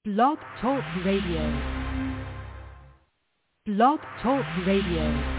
Blog Talk Radio. Blog Talk Radio.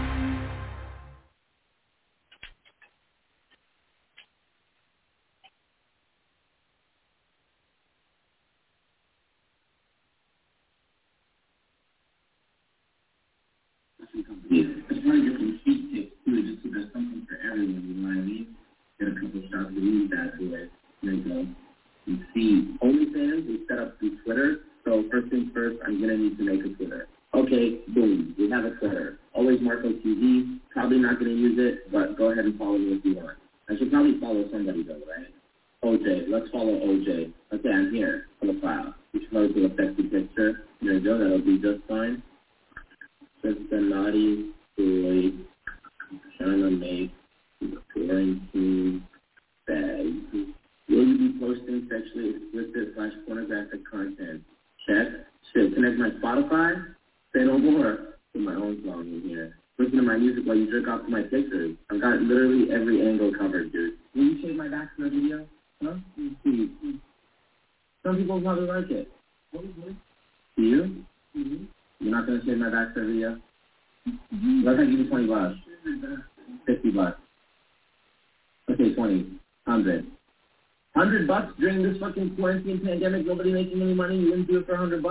It's one of your complete tips too, just so there's something for everyone, you know what I mean? Get a couple shots of these bad boys. There you go. You see, OnlyFans is set up through Twitter, so first things first, I'm going to need to make a Twitter. Okay, boom, we have a Twitter. Always Marco TV, probably not going to use it, but go ahead and follow me if you want. I should probably follow somebody though, right? OJ, let's follow OJ. Okay, I'm here, profile. You should probably do a sexy picture. There you go, that'll be just fine. Just a naughty boy trying to make quarantine bad. Will you be posting sexually explicit / pornographic content? Check. Shit, connect my Spotify? Say no more. Put my own song in here. Listen to my music while you jerk off to my pictures. I've got literally every angle covered, dude. Will you shave my back for a video? Huh? See. Some people probably like it. Do you? Mm-hmm. You're not going to shave my back for a video? Mm-hmm. What if I give you $20? $50? Okay, 20. 100. $100 during this fucking quarantine pandemic, nobody making any money, you wouldn't do it for $100?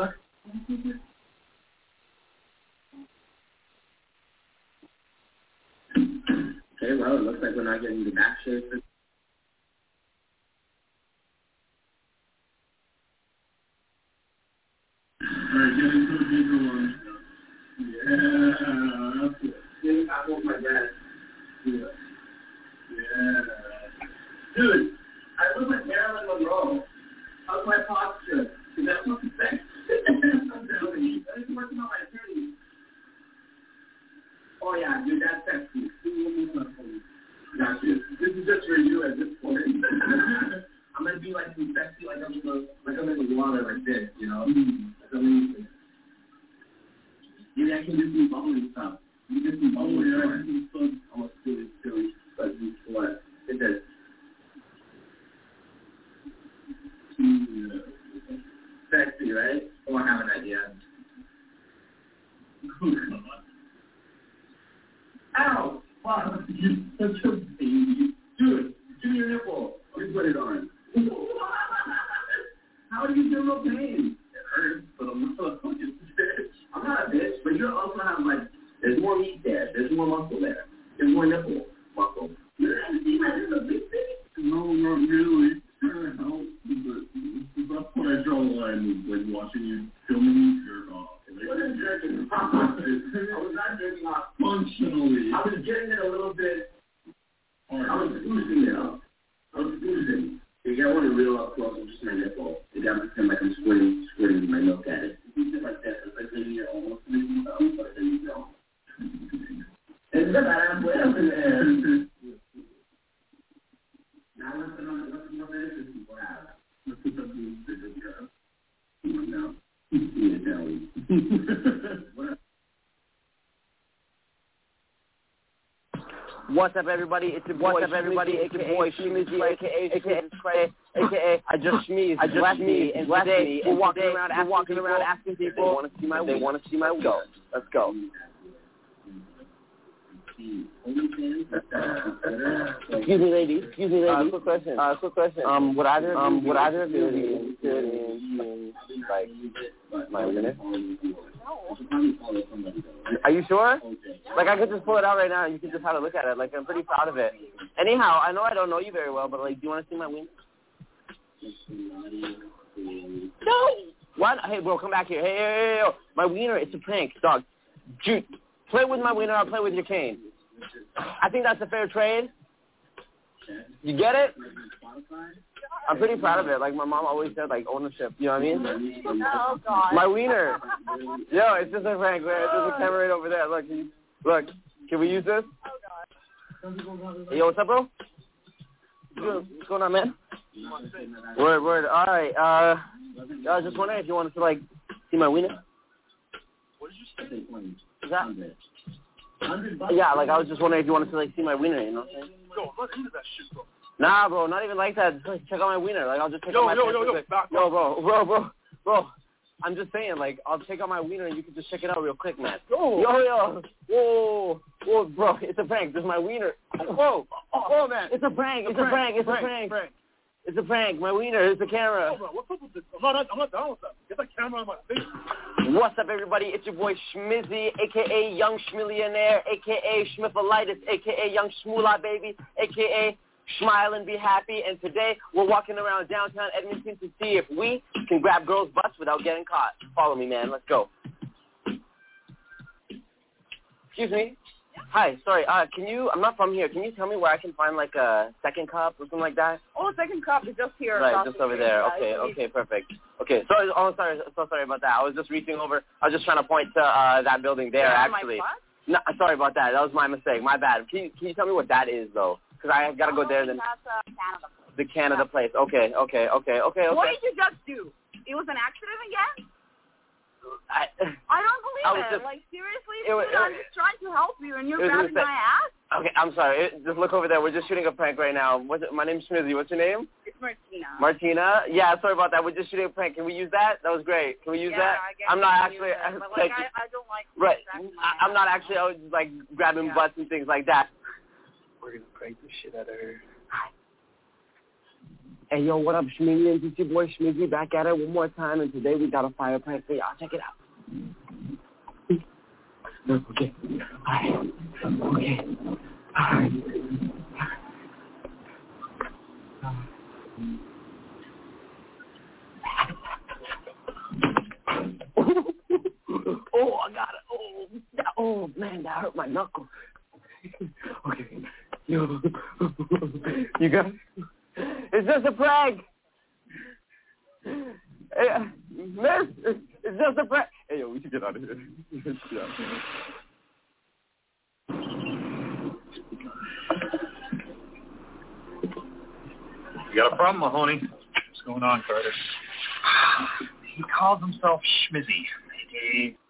Okay, well, it looks like we're not getting the back shave for alright, get into a bigger one. Yeah, that's it. I want my dad. Yeah. Dude, I look like Marilyn Monroe. How's my posture? Is that what you think? I'm working on my attorney. Oh yeah, dude, that's sexy. Got you. This is just for you at this point. I'm gonna be like some sexy, like I'm in the water like this, you know? That's amazing. Maybe I can do some bubbly stuff. You can do some bubbly stuff. I can do some almost silly. But what? It does. Sexy, right? Oh, I have an idea. Ow! Wow, you're such a baby. Dude, give me your nipple. Let me put it on. How do you feel no pain? It hurts, but I'm not a fucking bitch. I'm not a bitch, but you also have, like, there's more meat there. There's more muscle there. There's more nipple muscle. You don't have to see my little big thing? No, not really. Trying to help, but that's where I draw the line with, like, watching you filming you jerk off. I wasn't jerking off. I was not jerking off. Functionally. I was getting it a little bit. I was boosting it up. I was boosting. If you want to reel up close with just my nipple, you got to pretend like I'm squirting my milk at it. You do like that. It's like maybe you're almost making it up, but then you don't. It's the bad way up in there. Now let's know that this is what happens. Let's put something to the girl. Come on now. Yeah, tell me. What up? What's up, everybody? It's your boy, Shmeezy, aka I just sneezed. And today we're walking around asking people they want to see my go. Let's go. Excuse me, ladies. Quick question. Would either of you be interested in like my winner? Are you sure? Like, I could just pull it out right now and you can just have a look at it. Like, I'm pretty proud of it. Anyhow, I know I don't know you very well, but, like, do you want to see my wiener? No! What? Hey, bro, come back here. Hey, my wiener, it's a prank, dog. Dude, play with my wiener, I'll play with your cane. I think that's a fair trade. You get it? I'm pretty proud of it. Like, my mom always said, like, ownership. You know what I mean? Oh, God. My wiener. Yo, it's just a prank, man. There's a camera right over there. Look. Can we use this? Oh, God. Hey, yo, what's up, bro? What's going on, man? Word. All right. I was just wondering if you wanted to, like, see my wiener. What did you say? Is that? Yeah, like, I was just wondering if you wanted to, like, see my wiener, you know what I'm saying? Yo, I'm not into that shit, bro. Nah, bro, not even like that. Just, like, check out my wiener. Like, I'll just check out my Yo, back bro. I'm just saying, like, I'll take out my wiener and you can just check it out real quick, man. Oh. Yo. Whoa, bro, it's a prank. This is my wiener. Whoa, man. It's a prank. It's a prank. It's a prank. My wiener is the camera. Oh, bro, what's up with this? I'm not down with that. Get that camera on my face. What's up, everybody? It's your boy Schmizzy, a.k.a. Young Schmillionaire, a.k.a. Schmiffalitis, a.k.a. Young Schmoolah Baby, a.k.a. Smile and Be Happy. And today, we're walking around downtown Edmonton to see if we can grab girls' butts without getting caught. Follow me, man. Let's go. Excuse me. Hi, sorry. I'm not from here. Can you tell me where I can find, like, a second cup or something like that? Oh, second cup is just here. Right, just over there. Okay, perfect. Okay, sorry. So sorry about that. I was just reaching over. I was just trying to point to that building there, actually. No, sorry about that. That was my mistake. My bad. Can you tell me what that is, though? Because I got to go there. Then That's Canada. The Canada place. Okay. What did you just do? It was an accident again? I don't believe it. Like, seriously, dude, I'm just trying to help you, and you're grabbing my ass? Okay, I'm sorry. Just look over there. We're just shooting a prank right now. My name's Schmizzy. What's your name? It's Martina. Martina? Yeah, sorry about that. We're just shooting a prank. Can we use that? That was great. Can we use that? I guess I'm not actually... I don't like... Right. I'm not actually, like, grabbing butts and things like that. We're going to prank the shit out of her. Hi. Hey, yo, what up, Schmizzy? It's your boy Schmizzy back at it one more time, and today we got a fire prank for y'all. Check it out. Okay. Alright. Okay. Alright. Oh, I got it. Oh, man, that hurt my knuckle. Okay. Yo. You got it? It's just a prank. Hey, miss, it's just a prank. Hey, yo, we should get out of here. You got a problem, Mahoney? What's going on, Carter? He calls himself Schmizzy, a.k.a.